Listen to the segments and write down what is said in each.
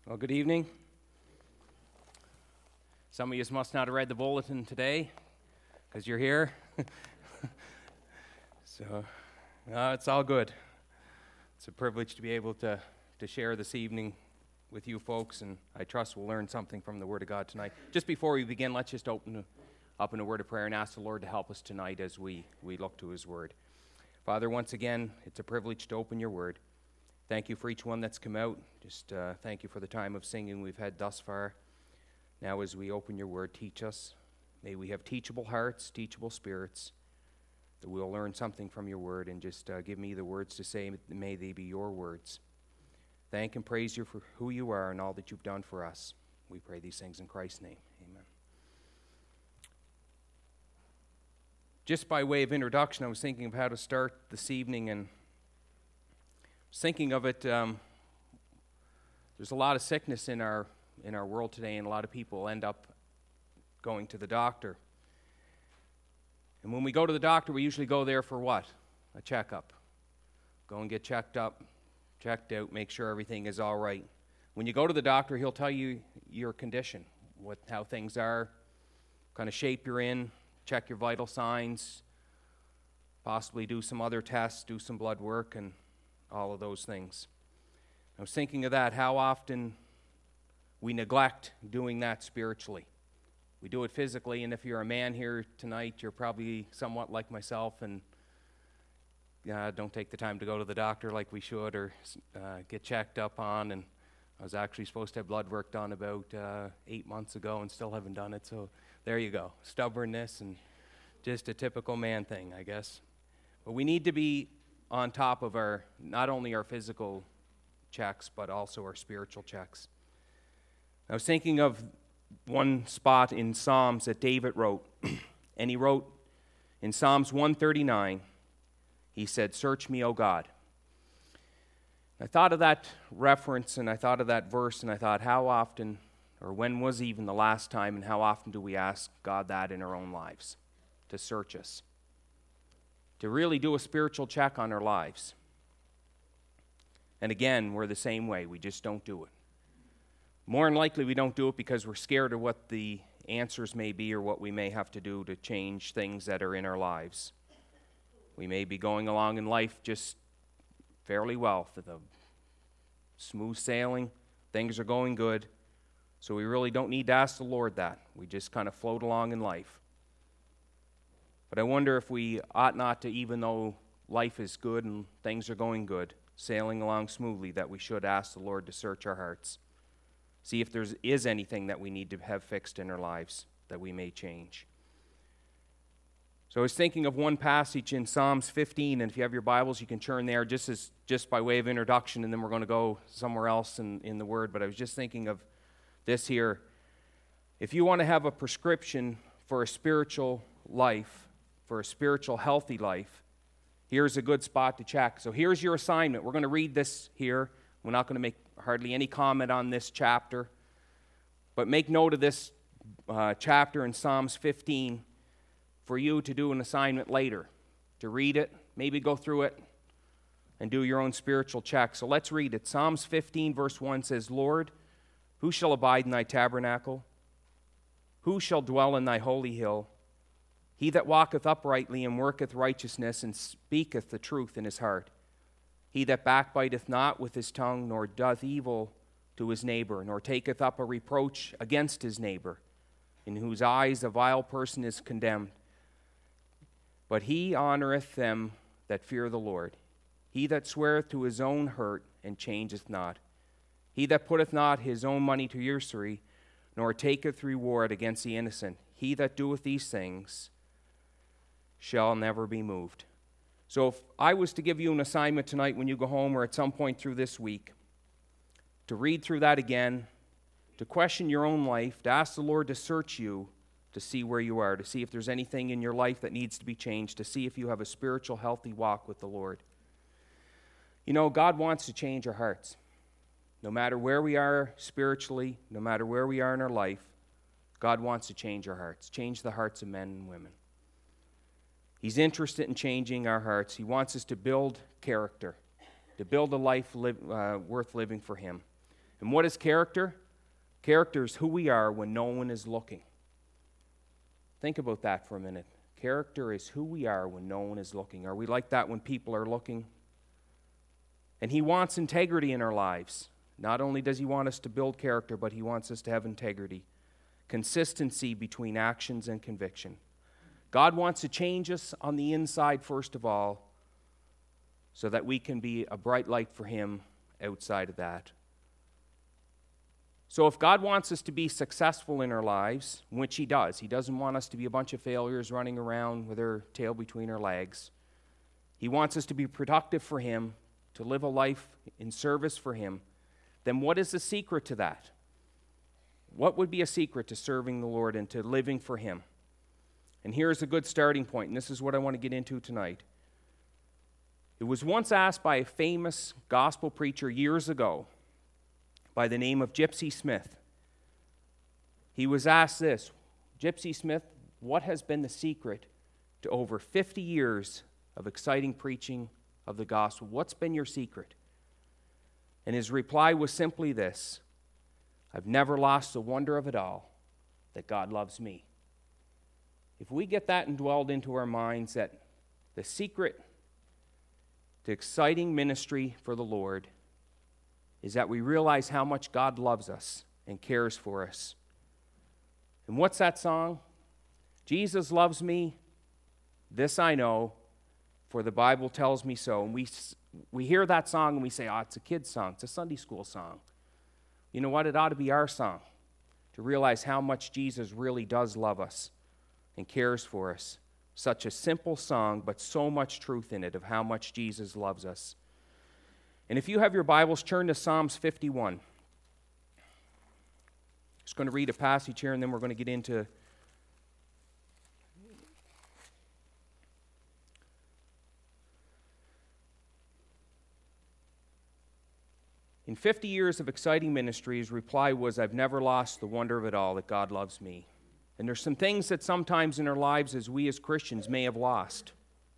Well, good evening. Some of you must not have read the bulletin today because you're here. So, it's all good. It's a privilege to be able to share this evening with you folks, and I trust we'll learn something from the Word of God tonight. Just before we begin, let's just open up in a word of prayer and ask the Lord to help us tonight as we look to His Word. Father, once again, it's a privilege to open your Word. Thank you for each one that's come out. Just thank you for the time of singing we've had thus far. Now as we open your word, teach us. May we have teachable hearts, teachable spirits, that we'll learn something from your word, and just give me the words to say. May they be your words. Thank and praise you for who you are and all that you've done for us. We pray these things in Christ's name. Amen. Just by way of introduction, I was thinking of how to start this evening, and thinking of it, there's a lot of sickness in our world today, and a lot of people end up going to the doctor. And when we go to the doctor, we usually go there for what? A checkup. Go and get checked up, checked out, make sure everything is all right. When you go to the doctor, he'll tell you your condition, how things are, what kind of shape you're in, check your vital signs, possibly do some other tests, do some blood work, and all of those things. I was thinking of that, how often we neglect doing that spiritually. We do it physically, and if you're a man here tonight, you're probably somewhat like myself, and don't take the time to go to the doctor like we should, or get checked up on. And I was actually supposed to have blood work done about 8 months ago and still haven't done it, so there you go. Stubbornness and just a typical man thing, I guess. But we need to be on top of not only our physical checks, but also our spiritual checks. I was thinking of one spot in Psalms that David wrote, and he wrote in Psalms 139, he said, "Search me, O God." I thought of that reference, and I thought of that verse, and I thought, how often, or when was even the last time, and how often do we ask God that in our own lives, to search us? To really do a spiritual check on our lives. And again, we're the same way. We just don't do it. More than likely, we don't do it because we're scared of what the answers may be or what we may have to do to change things that are in our lives. We may be going along in life just fairly well, for the smooth sailing, things are going good, so we really don't need to ask the Lord that. We just kind of float along in life. But I wonder if we ought not to, even though life is good and things are going good, sailing along smoothly, that we should ask the Lord to search our hearts. See if there is anything that we need to have fixed in our lives that we may change. So I was thinking of one passage in Psalms 15, and if you have your Bibles, you can turn there just by way of introduction, and then we're going to go somewhere else in the Word. But I was just thinking of this here. If you want to have a prescription for a spiritual life, for a spiritual healthy life, here's a good spot to check. So here's your assignment. We're going to read this here. We're not going to make hardly any comment on this chapter, but make note of this chapter in Psalms 15 for you to do an assignment later, to read it, maybe go through it, and do your own spiritual check. So let's read it. Psalms 15 verse 1 says, "Lord, who shall abide in thy tabernacle? Who shall dwell in thy holy hill? He that walketh uprightly and worketh righteousness and speaketh the truth in his heart. He that backbiteth not with his tongue, nor doth evil to his neighbor, nor taketh up a reproach against his neighbor, in whose eyes a vile person is condemned. But he honoreth them that fear the Lord. He that sweareth to his own hurt and changeth not. He that putteth not his own money to usury, nor taketh reward against the innocent. He that doeth these things shall never be moved." So if I was to give you an assignment tonight when you go home or at some point through this week, to read through that again, to question your own life, to ask the Lord to search you, to see where you are, to see if there's anything in your life that needs to be changed, to see if you have a spiritual, healthy walk with the Lord. You know, God wants to change our hearts. No matter where we are spiritually, no matter where we are in our life, God wants to change our hearts, change the hearts of men and women. He's interested in changing our hearts. He wants us to build character, to build a life worth living for Him. And what is character? Character is who we are when no one is looking. Think about that for a minute. Character is who we are when no one is looking. Are we like that when people are looking? And He wants integrity in our lives. Not only does He want us to build character, but He wants us to have integrity. Consistency between actions and conviction. God wants to change us on the inside first of all, so that we can be a bright light for Him outside of that. So if God wants us to be successful in our lives, which He doesn't want us to be a bunch of failures running around with our tail between our legs. He wants us to be productive for Him, to live a life in service for Him. Then what is the secret to that? What would be a secret to serving the Lord and to living for Him? And here's a good starting point, and this is what I want to get into tonight. It was once asked by a famous gospel preacher years ago by the name of Gypsy Smith. He was asked this, Gypsy Smith, what has been the secret to over 50 years of exciting preaching of the gospel? What's been your secret? And his reply was simply this: I've never lost the wonder of it all, that God loves me. If we get that indwelled into our minds, that the secret to exciting ministry for the Lord is that we realize how much God loves us and cares for us. And what's that song? Jesus loves me, this I know, for the Bible tells me so. And we hear that song and we say, oh, it's a kid's song, it's a Sunday school song. You know what? It ought to be our song, to realize how much Jesus really does love us and cares for us. Such a simple song, but so much truth in it of how much Jesus loves us. And if you have your Bibles, turn to Psalms 51. Just going to read a passage here, and then we're going to get into In 50 years of exciting ministry, his reply was, I've never lost the wonder of it all, that God loves me. And there's some things that sometimes in our lives as we as Christians may have lost.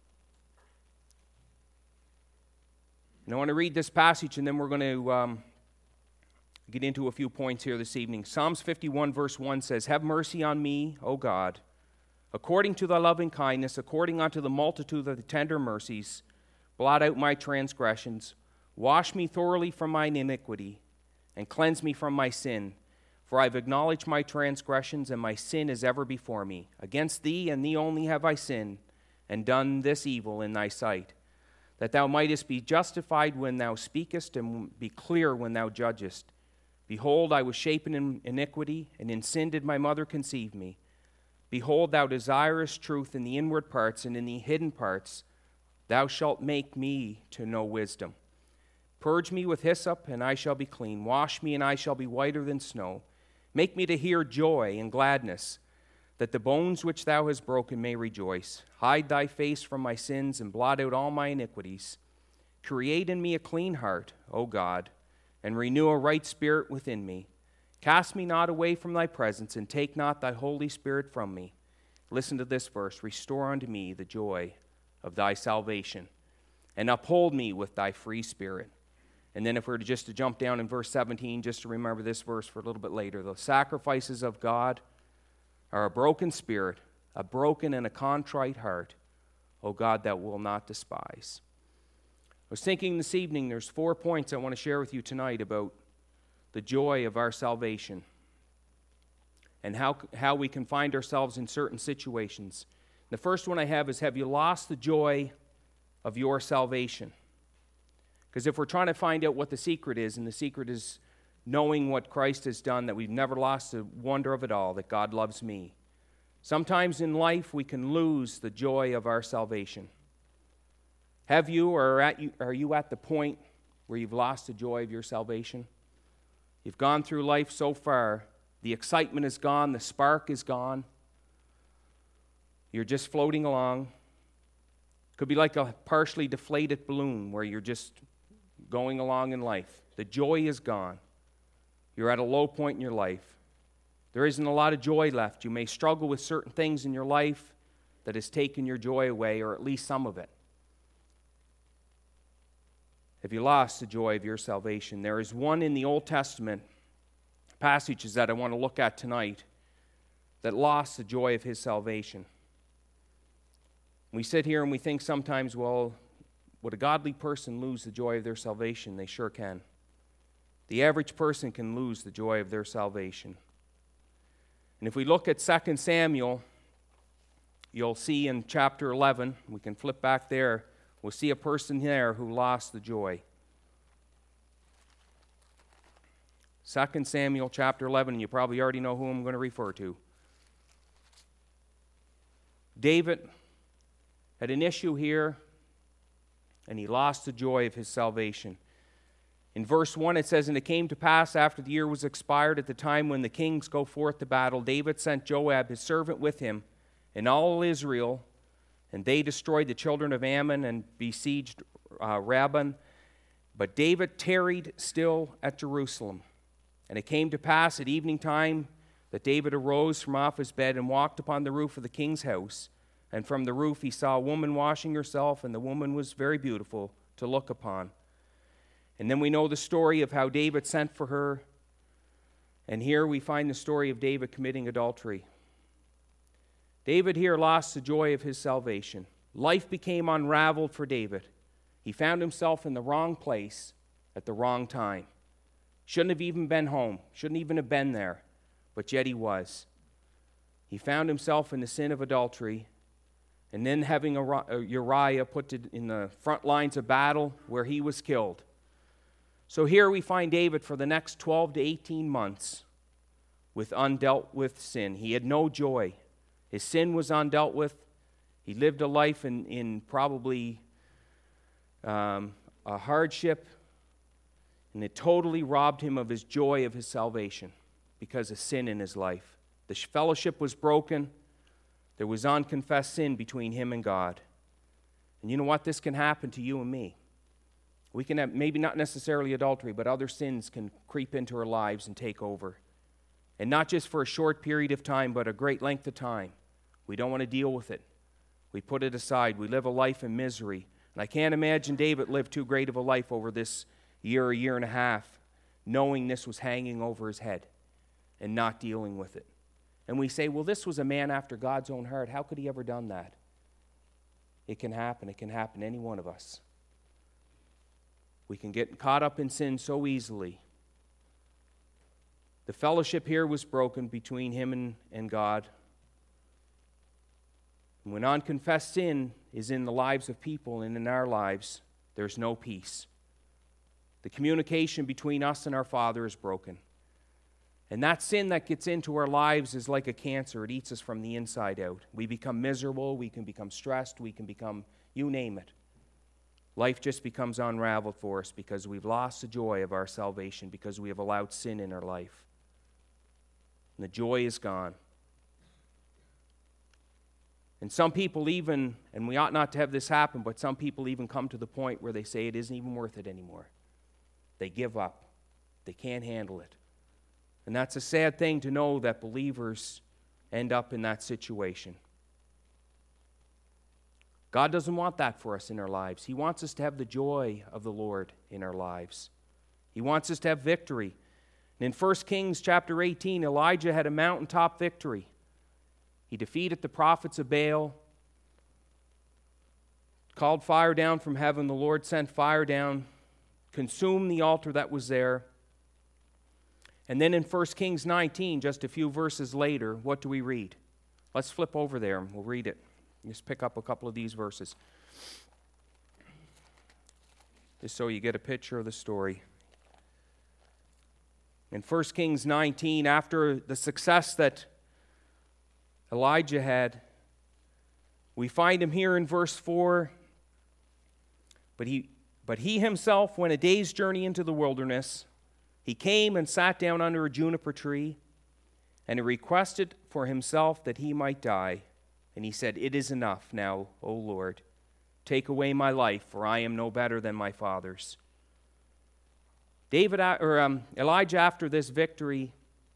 And I want to read this passage, and then we're going to get into a few points here this evening. Psalms 51 verse 1 says, Have mercy on me, O God, according to thy loving kindness, according unto the multitude of the tender mercies, blot out my transgressions. Wash me thoroughly from mine iniquity, and cleanse me from my sin. For I have acknowledged my transgressions, and my sin is ever before me. Against thee and thee only have I sinned, and done this evil in thy sight, that thou mightest be justified when thou speakest, and be clear when thou judgest. Behold, I was shapen in iniquity, and in sin did my mother conceive me. Behold, thou desirest truth in the inward parts, and in the hidden parts thou shalt make me to know wisdom. Purge me with hyssop, and I shall be clean. Wash me, and I shall be whiter than snow. Make me to hear joy and gladness, that the bones which thou hast broken may rejoice. Hide thy face from my sins, and blot out all my iniquities. Create in me a clean heart, O God, and renew a right spirit within me. Cast me not away from thy presence, and take not thy Holy Spirit from me. Listen to this verse. Restore unto me the joy of thy salvation, and uphold me with thy free spirit. And then if we were just to jump down in verse 17, just to remember this verse for a little bit later. The sacrifices of God are a broken spirit, a broken and a contrite heart, O God, that will not despise. I was thinking this evening, there's 4 points I want to share with you tonight about the joy of our salvation and how we can find ourselves in certain situations. The first one I have is, have you lost the joy of your salvation? Because if we're trying to find out what the secret is, and the secret is knowing what Christ has done, that we've never lost the wonder of it all, that God loves me. Sometimes in life we can lose the joy of our salvation. Have you, or are you at the point where you've lost the joy of your salvation? You've gone through life so far, the excitement is gone, the spark is gone. You're just floating along. Could be like a partially deflated balloon where you're just going along in life. The joy is gone. You're at a low point in your life. There isn't a lot of joy left. You may struggle with certain things in your life that has taken your joy away, or at least some of it. Have you lost the joy of your salvation? There is one in the Old Testament passages that I want to look at tonight that lost the joy of his salvation. We sit here and we think sometimes, well, would a godly person lose the joy of their salvation? They sure can. The average person can lose the joy of their salvation. And if we look at 2 Samuel, you'll see in chapter 11, we can flip back there, we'll see a person there who lost the joy. 2 Samuel chapter 11, and you probably already know who I'm going to refer to. David had an issue here, and he lost the joy of his salvation. In verse 1 it says, "And it came to pass after the year was expired, at the time when the kings go forth to battle, David sent Joab his servant with him, and all Israel, and they destroyed the children of Ammon and besieged Rabbah. But David tarried still at Jerusalem. And it came to pass at evening time that David arose from off his bed and walked upon the roof of the king's house. And from the roof he saw a woman washing herself, and the woman was very beautiful to look upon. And then we know the story of how David sent for her. And here we find the story of David committing adultery. David here lost the joy of his salvation. Life became unraveled for David. He found himself in the wrong place at the wrong time. Shouldn't have even been home. Shouldn't even have been there. But yet he was. He found himself in the sin of adultery, and then having Uriah put in the front lines of battle where he was killed. So here we find David for the next 12 to 18 months with undealt with sin. He had no joy. His sin was undealt with. He lived a life in probably a hardship, and it totally robbed him of his joy of his salvation because of sin in his life. The fellowship was broken. There was unconfessed sin between him and God. And you know what? This can happen to you and me. We can have, maybe not necessarily adultery, but other sins can creep into our lives and take over. And not just for a short period of time, but a great length of time. We don't want to deal with it. We put it aside. We live a life in misery. And I can't imagine David lived too great of a life over this year and a half, knowing this was hanging over his head and not dealing with it. And we say, well, this was a man after God's own heart. How could he ever done that? It can happen. It can happen to any one of us. We can get caught up in sin so easily. The fellowship here was broken between him and God. And when unconfessed sin is in the lives of people and in our lives, there's no peace. The communication between us and our Father is broken. And that sin that gets into our lives is like a cancer. It eats us from the inside out. We become miserable. We can become stressed. We can become, you name it. Life just becomes unraveled for us because we've lost the joy of our salvation, because we have allowed sin in our life. And the joy is gone. And some people even, and we ought not to have this happen, but some people even come to the point where they say it isn't even worth it anymore. They give up. They can't handle it. And that's a sad thing to know that believers end up in that situation. God doesn't want that for us in our lives. He wants us to have the joy of the Lord in our lives. He wants us to have victory. And in 1 Kings chapter 18, Elijah had a mountaintop victory. He defeated the prophets of Baal, called fire down from heaven. The Lord sent fire down, consumed the altar that was there. And then in 1 Kings 19, just a few verses later, what do we read? Let's flip over there and we'll read it. Just pick up a couple of these verses, just so you get a picture of the story. In 1 Kings 19, after the success that Elijah had, we find him here in verse 4. But he himself went a day's journey into the wilderness. He came and sat down under a juniper tree, and he requested for himself that he might die. And he said, "It is enough now, O Lord. Take away my life, for I am no better than my fathers." Elijah, after this victory,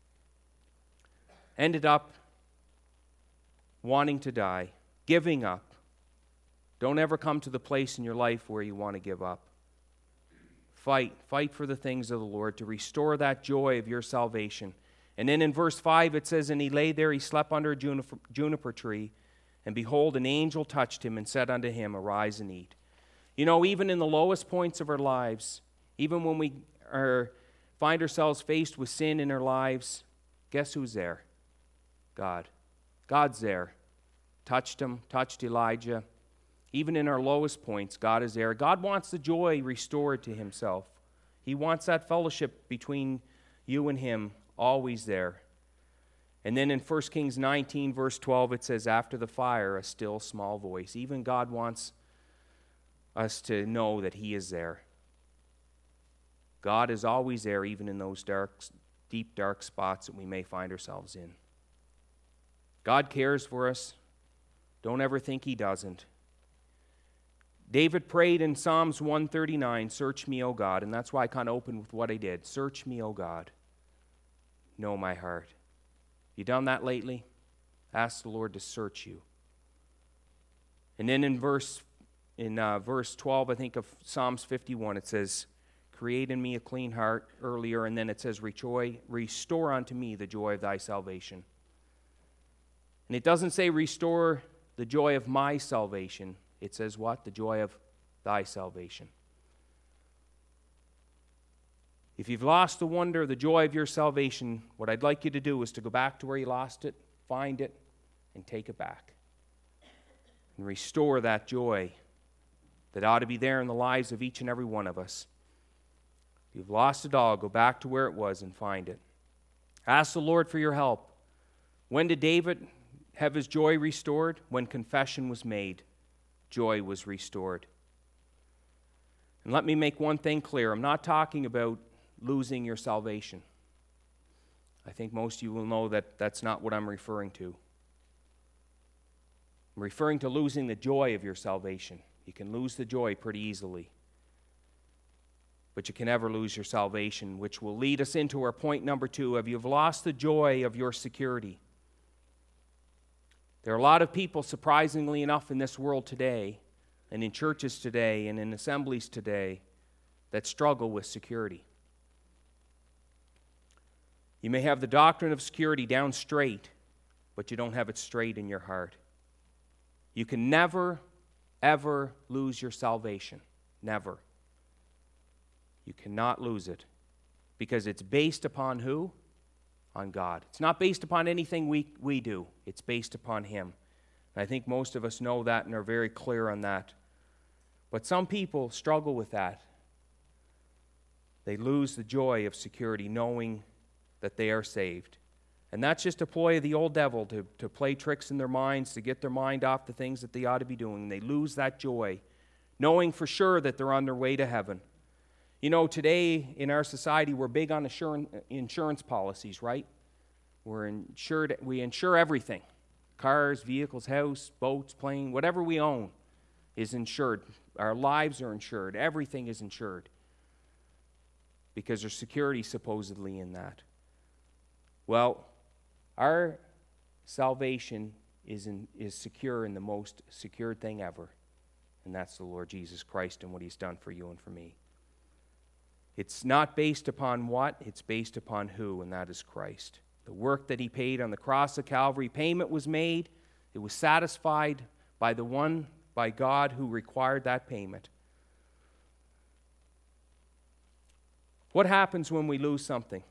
ended up wanting to die, giving up. Don't ever come to the place in your life where you want to give up. Fight for the things of the Lord to restore that joy of your salvation. And then in verse 5 it says, "And he lay there, he slept under a juniper tree, and behold, an angel touched him and said unto him, Arise and eat." You know, even in the lowest points of our lives, even when we find ourselves faced with sin in our lives, guess who's there? God. God's there. Touched him, touched Elijah. Even in our lowest points, God is there. God wants the joy restored to himself. He wants that fellowship between you and him always there. And then in 1 Kings 19, verse 12, it says, "After the fire, a still small voice." Even God wants us to know that he is there. God is always there, even in those deep, dark spots that we may find ourselves in. God cares for us. Don't ever think he doesn't. David prayed in Psalms 139, "Search me, O God." And that's why I kind of opened with what I did. Search me, O God. Know my heart. You done that lately? Ask the Lord to search you. And then in verse 12, I think, of Psalms 51, it says, "Create in me a clean heart," earlier, and then it says, "Restore unto me the joy of thy salvation." And it doesn't say restore the joy of my salvation. It says what? The joy of thy salvation. If you've lost the wonder, the joy of your salvation, what I'd like you to do is to go back to where you lost it, find it, and take it back. And restore that joy that ought to be there in the lives of each and every one of us. If you've lost it all, go back to where it was and find it. Ask the Lord for your help. When did David have his joy restored? When confession was made, joy was restored. And let me make one thing clear. I'm not talking about losing your salvation. I think most of you will know that that's not what I'm referring to. I'm referring to losing the joy of your salvation. You can lose the joy pretty easily. But you can never lose your salvation, which will lead us into our point number 2 of you've lost the joy of your security. There are a lot of people, surprisingly enough, in this world today, and in churches today, and in assemblies today, that struggle with security. You may have the doctrine of security down straight, but you don't have it straight in your heart. You can never, ever lose your salvation. Never. You cannot lose it. Because it's based upon who? On God. It's not based upon anything we do. It's based upon him. And I think most of us know that and are very clear on that. But some people struggle with that. They lose the joy of security, knowing that they are saved. And that's just a ploy of the old devil to play tricks in their minds, to get their mind off the things that they ought to be doing. They lose that joy, knowing for sure that they're on their way to heaven. You know, today in our society, we're big on insurance policies, right? We insure everything. Cars, vehicles, house, boats, plane, whatever we own is insured. Our lives are insured. Everything is insured. Because there's security supposedly in that. Well, our salvation is secure in the most secured thing ever, and that's the Lord Jesus Christ and what he's done for you and for me. It's not based upon what, it's based upon who, and that is Christ. The work that he paid on the cross of Calvary, payment was made, it was satisfied by God who required that payment. What happens when we lose something?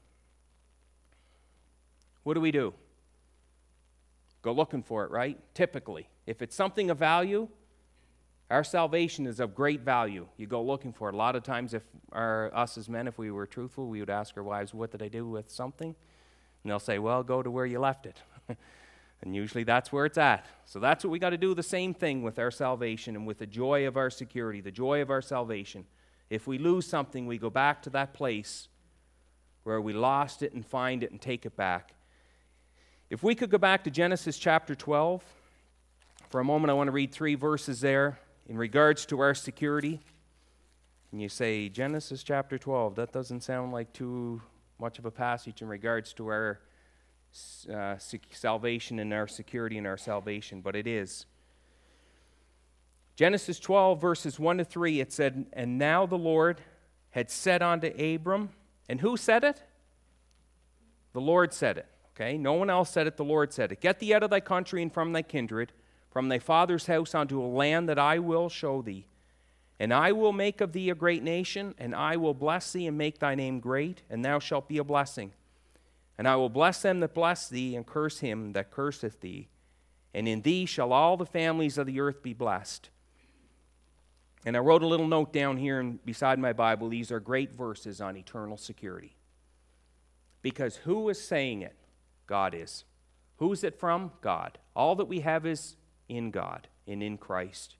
What do? Go looking for it, right? Typically. If it's something of value, our salvation is of great value. You go looking for it. A lot of times, us as men, if we were truthful, we would ask our wives, "What did I do with something?" And they'll say, "Well, go to where you left it." And usually that's where it's at. So that's what we got to do, the same thing with our salvation and with the joy of our security, the joy of our salvation. If we lose something, we go back to that place where we lost it and find it and take it back. If we could go back to Genesis chapter 12, for a moment I want to read 3 verses there in regards to our security. And you say, Genesis chapter 12, that doesn't sound like too much of a passage in regards to our salvation and our security and our salvation, but it is. Genesis 12, verses 1 to 3, it said, "And now the Lord had said unto Abram, and who said it? The Lord said it. Okay, no one else said it, the Lord said it. Get thee out of thy country and from thy kindred, from thy father's house unto a land that I will show thee. And I will make of thee a great nation, and I will bless thee and make thy name great, and thou shalt be a blessing. And I will bless them that bless thee, and curse him that curseth thee. And in thee shall all the families of the earth be blessed. And I wrote a little note down here and beside my Bible. These are great verses on eternal security. Because who is saying it? God is. Who's it from? God. All that we have is in God and in Christ.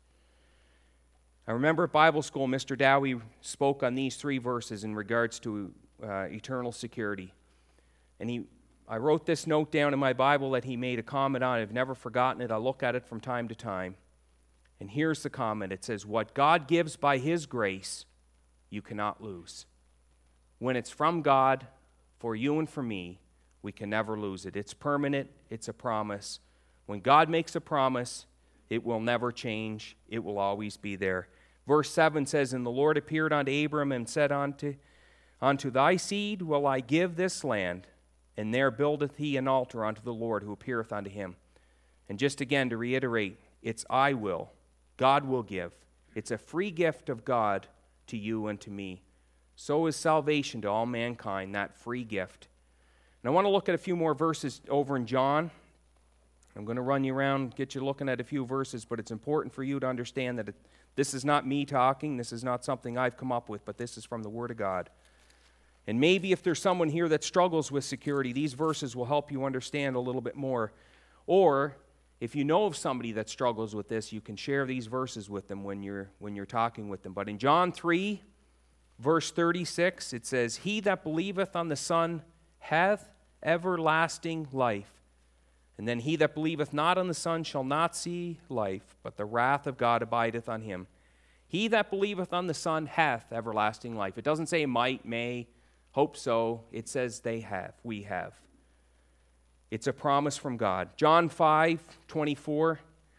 I remember at Bible school, Mr. Dowie spoke on these 3 verses in regards to eternal security. And I wrote this note down in my Bible that he made a comment on. I've never forgotten it. I look at it from time to time. And here's the comment. It says, what God gives by his grace, you cannot lose. When it's from God, for you and for me, we can never lose it. It's permanent. It's a promise. When God makes a promise, it will never change. It will always be there. Verse 7 says, and the Lord appeared unto Abram and said unto thy seed will I give this land, and there buildeth he an altar unto the Lord who appeareth unto him. And just again to reiterate, it's I will. God will give. It's a free gift of God to you and to me. So is salvation to all mankind, that free gift. And I want to look at a few more verses over in John. I'm going to run you around, get you looking at a few verses, but it's important for you to understand that this is not me talking. This is not something I've come up with, but this is from the Word of God. And maybe if there's someone here that struggles with security, these verses will help you understand a little bit more. Or if you know of somebody that struggles with this, you can share these verses with them when you're talking with them. But in John 3, verse 36, it says, he that believeth on the Son hath everlasting life. And then he that believeth not on the Son shall not see life, but the wrath of God abideth on him. He that believeth on the Son hath everlasting life. It doesn't say might, may, hope so. It says they have, we have. It's a promise from God. John 5:24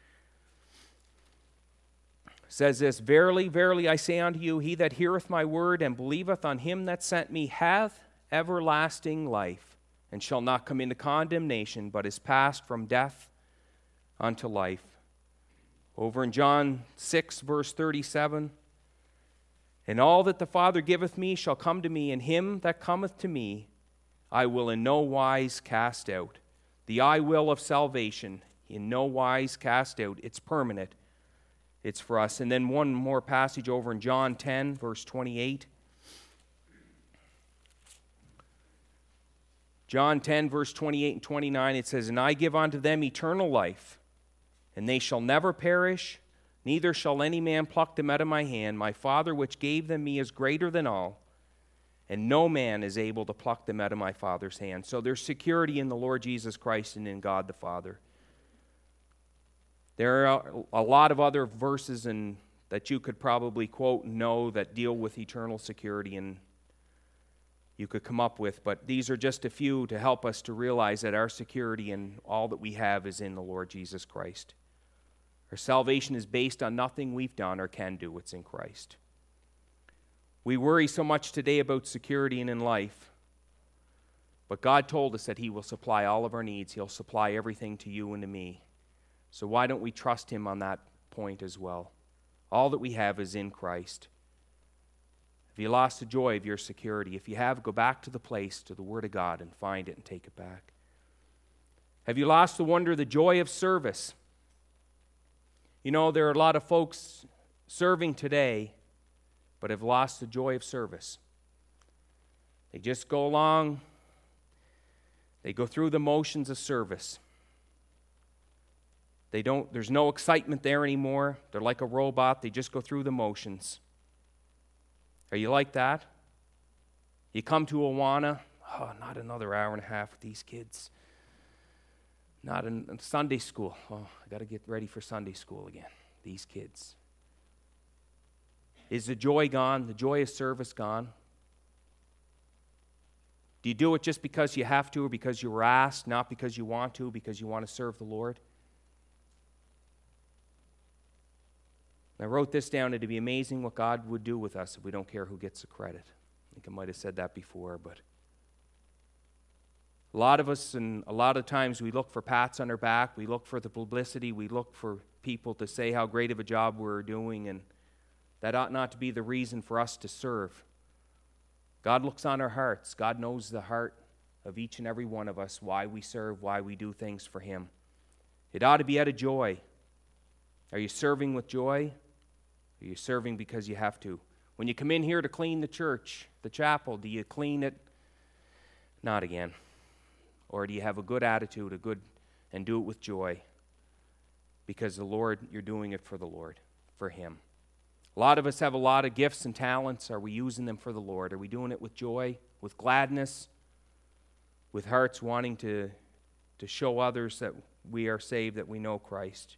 says this, verily, verily, I say unto you, he that heareth my word and believeth on him that sent me hath everlasting life, and shall not come into condemnation, but is passed from death unto life. Over in John 6, verse 37, and all that the Father giveth me shall come to me, and him that cometh to me I will in no wise cast out. The I will of salvation, in no wise cast out. It's permanent. It's for us. And then one more passage over in John 10, verse 28. John 10, verse 28 and 29, it says, and I give unto them eternal life, and they shall never perish, neither shall any man pluck them out of my hand. My Father which gave them me is greater than all, and no man is able to pluck them out of my Father's hand. So there's security in the Lord Jesus Christ and in God the Father. There are a lot of other verses that you could probably quote and know that deal with eternal security, and you could come up with, but these are just a few to help us to realize that our security and all that we have is in the Lord Jesus Christ. Our salvation is based on nothing we've done or can do. It's in Christ. We worry so much today about security and in life, but God told us that he will supply all of our needs. He'll supply everything to you and to me. So why don't we trust him on that point as well? All that we have is in Christ. If you lost the joy of your security, if you have, go back to the place, to the Word of God, and find it and take it back. Have you lost the wonder, the joy of service? You know, there are a lot of folks serving today, but have lost the joy of service. They just go along, they go through the motions of service. There's no excitement there anymore. They're like a robot, they just go through the motions. Are you like that? You come to Awana, not another hour and a half with these kids. Not in Sunday school. I got to get ready for Sunday school again. These kids. Is the joy gone? The joy of service gone? Do you do it just because you have to or because you were asked, not because you want to, because you want to serve the Lord? And I wrote this down. It'd be amazing what God would do with us if we don't care who gets the credit. I think I might have said that before, but a lot of us, and a lot of times, we look for pats on our back, we look for the publicity, we look for people to say how great of a job we're doing, and that ought not to be the reason for us to serve. God looks on our hearts. God knows the heart of each and every one of us, why we serve, why we do things for Him. It ought to be out of joy. Are you serving with joy? Are you serving because you have to? When you come in here to clean the church, the chapel, do you clean it? Not again. Or do you have a good attitude, and do it with joy? Because the Lord, you're doing it for the Lord, for Him. A lot of us have a lot of gifts and talents. Are we using them for the Lord? Are we doing it with joy, with gladness, with hearts wanting to show others that we are saved, that we know Christ?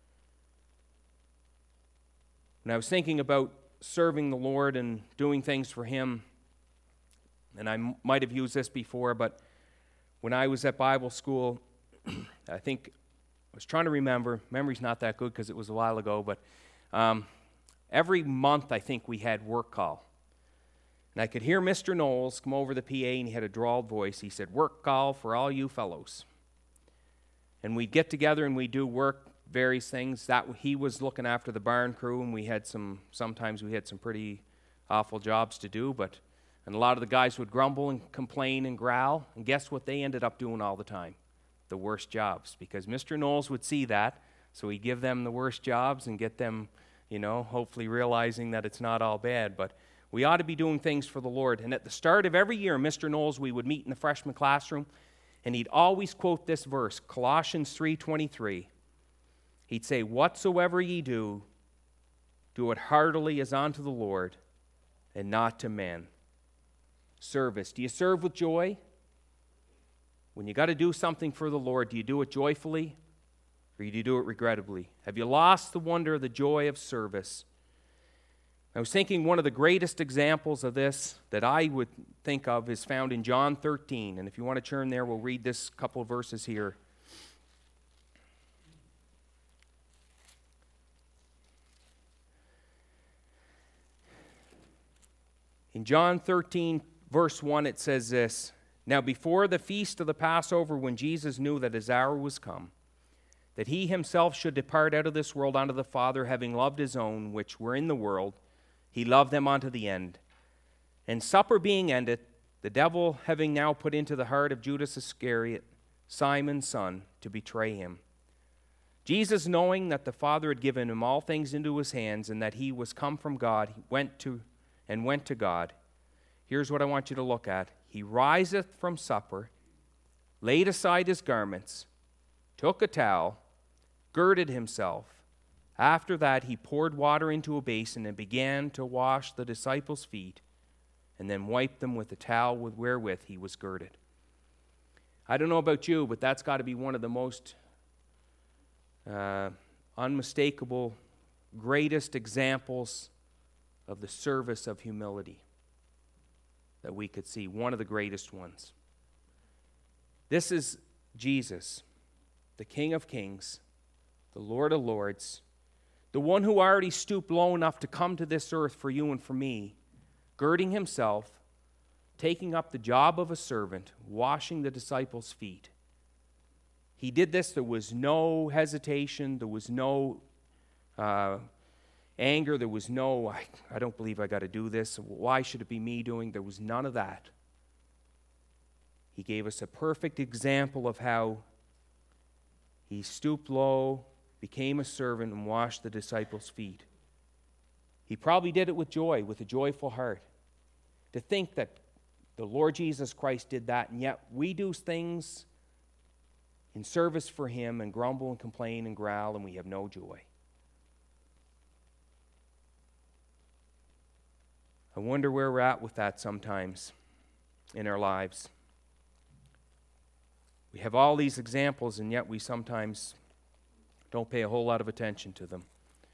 When I was thinking about serving the Lord and doing things for Him, and I might have used this before, but when I was at Bible school, I think I was trying to remember. Memory's not that good because it was a while ago, but every month I think we had work call. And I could hear Mr. Knowles come over the PA, and he had a drawled voice. He said, "Work call for all you fellows." And we'd get together and we'd do work, various things. That he was looking after the barn crew, and sometimes we had some pretty awful jobs to do, and a lot of the guys would grumble and complain and growl, and guess what they ended up doing all the time? The worst jobs, because Mr. Knowles would see that, so he'd give them the worst jobs and get them, hopefully realizing that it's not all bad. But we ought to be doing things for the Lord. And at the start of every year, Mr. Knowles, we would meet in the freshman classroom, and he'd always quote this verse, Colossians 3:23. He'd say, "Whatsoever ye do, do it heartily as unto the Lord, and not to men." Service. Do you serve with joy? When you got to do something for the Lord, do you do it joyfully, or do you do it regrettably? Have you lost the wonder, the joy of service? I was thinking one of the greatest examples of this that I would think of is found in John 13. And if you want to turn there, we'll read this couple of verses here. In John 13, verse 1, it says this, "Now before the feast of the Passover, when Jesus knew that his hour was come, that he himself should depart out of this world unto the Father, having loved his own which were in the world, he loved them unto the end. And supper being ended, the devil having now put into the heart of Judas Iscariot, Simon's son, to betray him. Jesus, knowing that the Father had given him all things into his hands, and that he was come from God, he went to God." Here's what I want you to look at. "He riseth from supper, laid aside his garments, took a towel, girded himself. After that he poured water into a basin and began to wash the disciples' feet, and then wiped them with the towel wherewith he was girded." I don't know about you, but that's got to be one of the most unmistakable, greatest examples of the service of humility that we could see, one of the greatest ones. This is Jesus, the King of Kings, the Lord of Lords, the one who already stooped low enough to come to this earth for you and for me, girding himself, taking up the job of a servant, washing the disciples' feet. He did this. There was no hesitation. There was no anger. There was no, I don't believe I got to do this. Why should it be me doing? There was none of that. He gave us a perfect example of how he stooped low, became a servant, and washed the disciples' feet. He probably did it with joy, with a joyful heart. To think that the Lord Jesus Christ did that, and yet we do things in service for him and grumble and complain and growl, and we have no joy. I wonder where we're at with that sometimes in our lives. We have all these examples, and yet we sometimes don't pay a whole lot of attention to them.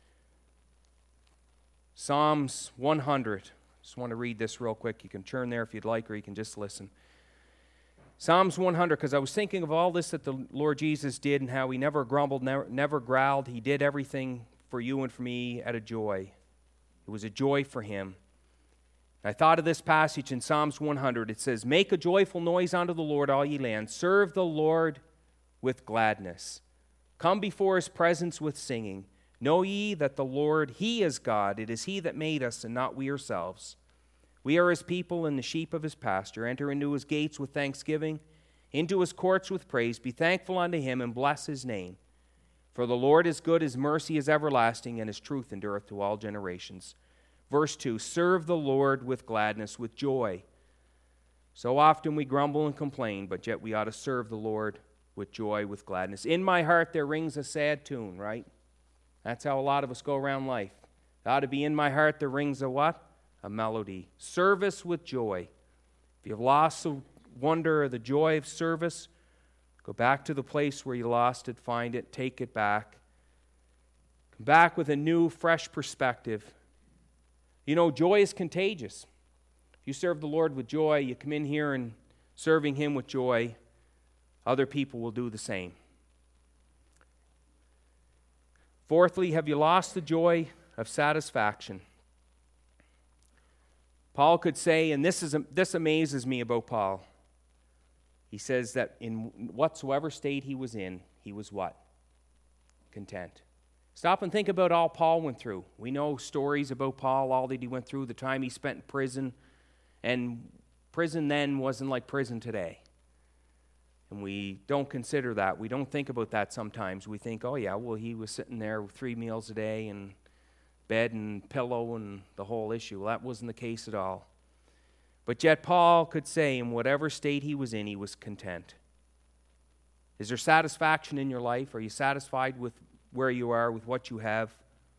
Psalms 100. Just want to read this real quick. You can turn there if you'd like, or you can just listen. Psalms 100, because I was thinking of all this that the Lord Jesus did and how he never grumbled, never growled. He did everything for you and for me at a joy. It was a joy for him. I thought of this passage in Psalms 100. It says, "Make a joyful noise unto the Lord, all ye lands. Serve the Lord with gladness. Come before his presence with singing. Know ye that the Lord, he is God. It is he that made us, and not we ourselves. We are his people and the sheep of his pasture. Enter into his gates with thanksgiving, into his courts with praise. Be thankful unto him, and bless his name. For the Lord is good, his mercy is everlasting, and his truth endureth to all generations." Verse 2, serve the Lord with gladness, with joy. So often we grumble and complain, but yet we ought to serve the Lord with joy, with gladness. In my heart there rings a sad tune, right? That's how a lot of us go around life. It ought to be in my heart there rings a what? A melody. Service with joy. If you've lost the wonder or the joy of service, go back to the place where you lost it, find it, take it back. Come back with a new, fresh perspective. You know, joy is contagious. If you serve the Lord with joy, you come in here and serving him with joy, other people will do the same. Fourthly, have you lost the joy of satisfaction? Paul could say, and this amazes me about Paul, he says that in whatsoever state he was in, he was what? Content. Stop and think about all Paul went through. We know stories about Paul, all that he went through, the time he spent in prison. And prison then wasn't like prison today. And we don't consider that. We don't think about that sometimes. We think, oh yeah, well he was sitting there with 3 meals a day and bed and pillow and the whole issue. Well, that wasn't the case at all. But yet Paul could say in whatever state he was in, he was content. Is there satisfaction in your life? Are you satisfied with where you are, with what you have?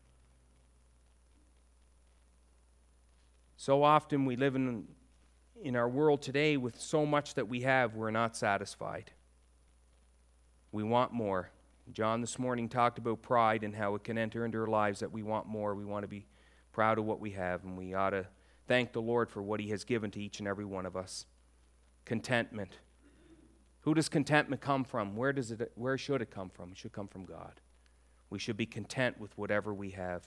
So often we live in our world today with so much that we have, we're not satisfied. We want more. John this morning talked about pride and how it can enter into our lives, that we want more. We want to be proud of what we have, and we ought to thank the Lord for what he has given to each and every one of us. Contentment. Who does contentment come from? Where should it come from? It should come from God. We should be content with whatever we have.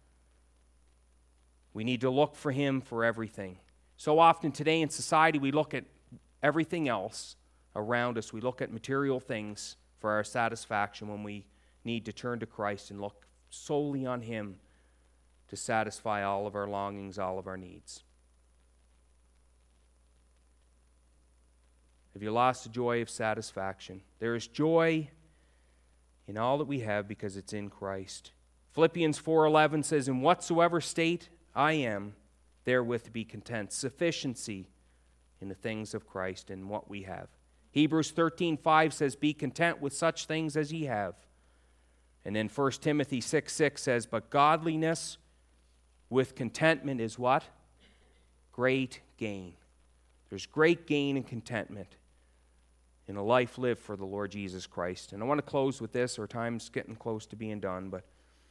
We need to look for him for everything. So often today in society we look at everything else around us. We look at material things for our satisfaction when we need to turn to Christ and look solely on him to satisfy all of our longings, all of our needs. Have you lost the joy of satisfaction? There is joy in all that we have because it's in Christ. Philippians 4:11 says, "In whatsoever state I am, therewith be content." Sufficiency in the things of Christ and what we have. Hebrews 13:5 says, "Be content with such things as ye have." And then 1 Timothy 6:6 says, "But godliness with contentment is" what? Great gain. There's great gain and contentment in a life lived for the Lord Jesus Christ. And I want to close with this. Our time's getting close to being done, but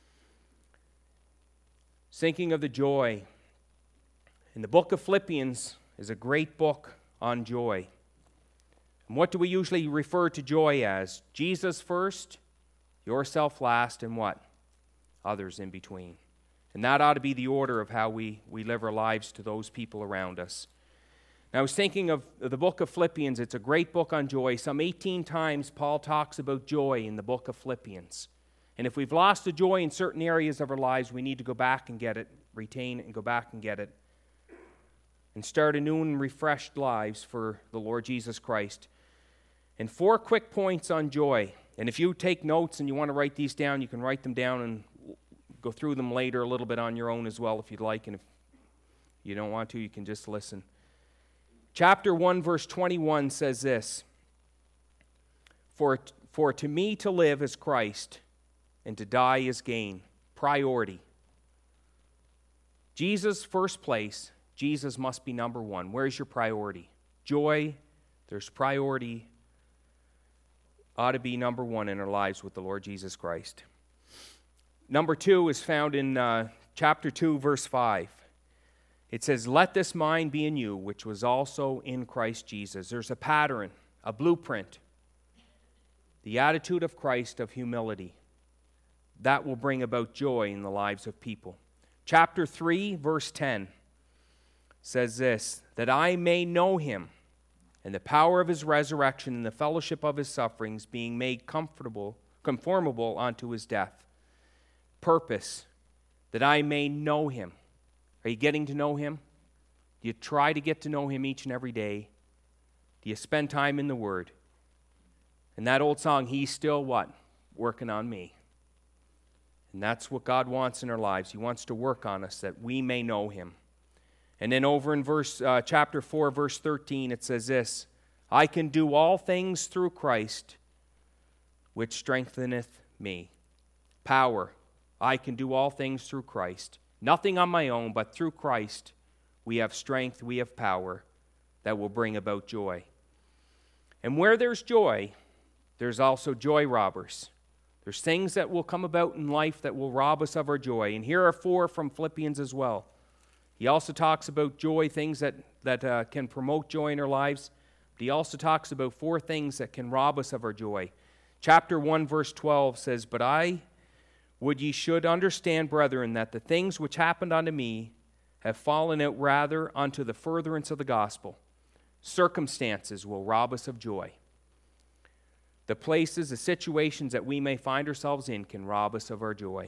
thinking of the joy. And the book of Philippians is a great book on joy. And what do we usually refer to joy as? Jesus first, yourself last, and what? Others in between. And that ought to be the order of how we live our lives to those people around us. Now, I was thinking of the book of Philippians. It's a great book on joy. Some 18 times Paul talks about joy in the book of Philippians. And if we've lost the joy in certain areas of our lives, we need to go back and get it, retain it and go back and get it, and start anew and refreshed lives for the Lord Jesus Christ. And 4 quick points on joy. And if you take notes and you want to write these down, you can write them down and go through them later a little bit on your own as well if you'd like. And if you don't want to, you can just listen. Chapter 1, verse 21 says this, For to me to live is Christ, and to die is gain. Priority. Jesus first place. Jesus must be number one. Where's your priority? Joy, there's priority, ought to be number one in our lives with the Lord Jesus Christ. Number 2 is found in chapter 2, verse 5. It says, "Let this mind be in you, which was also in Christ Jesus." There's a pattern, a blueprint. The attitude of Christ of humility. that will bring about joy in the lives of people. Chapter 3, verse 10 says this, that I may know him and the power of his resurrection and the fellowship of his sufferings, being made conformable unto his death. Purpose, that I may know him. Are you getting to know him? Do you try to get to know him each and every day? Do you spend time in the Word? And that old song, he's still what? Working on me. And that's what God wants in our lives. He wants to work on us that we may know him. And then over in chapter 4, verse 13, it says this, I can do all things through Christ, which strengtheneth me. Power. I can do all things through Christ. Nothing on my own, but through Christ we have strength, we have power that will bring about joy. And where there's joy, there's also joy robbers. There's things that will come about in life that will rob us of our joy. And here are 4 from Philippians as well. He also talks about joy, things that can promote joy in our lives. But he also talks about 4 things that can rob us of our joy. Chapter 1, verse 12 says, But I would ye should understand, brethren, that the things which happened unto me have fallen out rather unto the furtherance of the gospel. Circumstances will rob us of joy. The places, the situations that we may find ourselves in can rob us of our joy.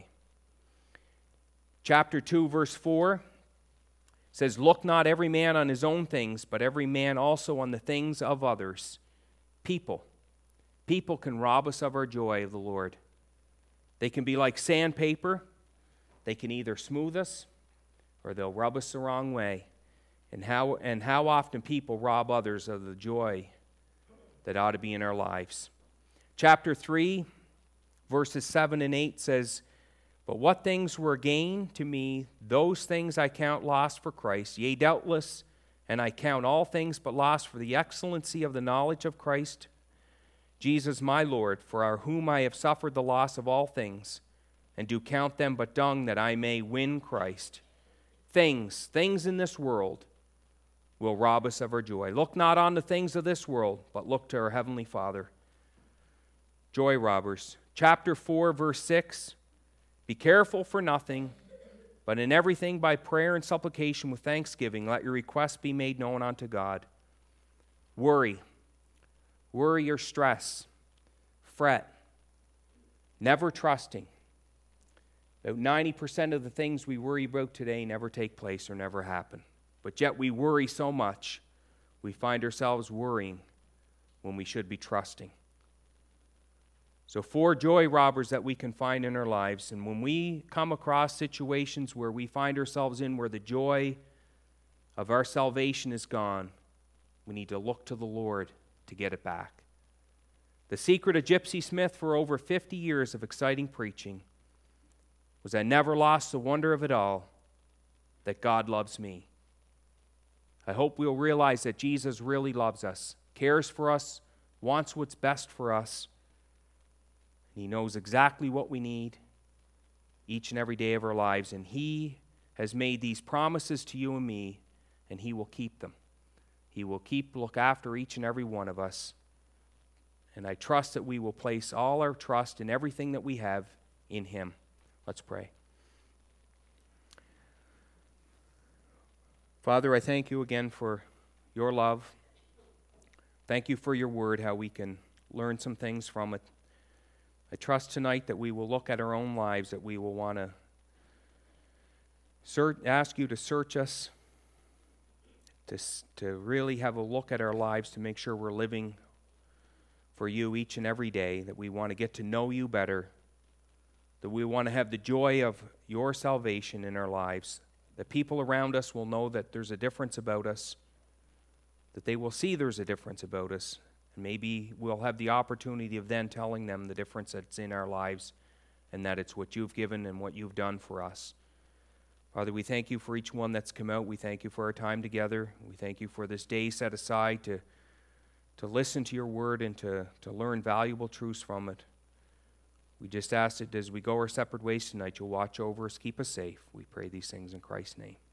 Chapter 2, verse 4 says, Look not every man on his own things, but every man also on the things of others. People. People can rob us of our joy of the Lord. They can be like sandpaper. They can either smooth us or they'll rub us the wrong way. And how often people rob others of the joy that ought to be in our lives. Chapter 3, verses 7 and 8 says, But what things were gain to me, those things I count lost for Christ. Yea, doubtless, and I count all things but lost for the excellency of the knowledge of Christ Jesus my Lord, for our whom I have suffered the loss of all things, and do count them but dung, that I may win Christ. Things in this world will rob us of our joy. Look not on the things of this world, but look to our Heavenly Father. Joy robbers. Chapter 4, verse 6, Be careful for nothing, but in everything by prayer and supplication with thanksgiving, let your requests be made known unto God. Worry or stress, fret, never trusting. About 90% of the things we worry about today never take place or never happen. But yet we worry so much, we find ourselves worrying when we should be trusting. So 4 joy robbers that we can find in our lives. And when we come across situations where we find ourselves in where the joy of our salvation is gone, we need to look to the Lord to get it back. The secret of Gypsy Smith for over 50 years of exciting preaching was I never lost the wonder of it all, that God loves me. I hope we'll realize that Jesus really loves us, cares for us, wants what's best for us. He knows exactly what we need each and every day of our lives, and He has made these promises to you and me, and He will keep them. He will look after each and every one of us. And I trust that we will place all our trust in everything that we have in Him. Let's pray. Father, I thank you again for your love. Thank you for your word, how we can learn some things from it. I trust tonight that we will look at our own lives, that we will want to ask you to search us, to really have a look at our lives to make sure we're living for you each and every day, that we want to get to know you better, that we want to have the joy of your salvation in our lives, that people around us will know that there's a difference about us, that they will see there's a difference about us. And maybe we'll have the opportunity of then telling them the difference that's in our lives and that it's what you've given and what you've done for us. Father, we thank you for each one that's come out. We thank you for our time together. We thank you for this day set aside to listen to your word and to learn valuable truths from it. We just ask that as we go our separate ways tonight, you'll watch over us, keep us safe. We pray these things in Christ's name.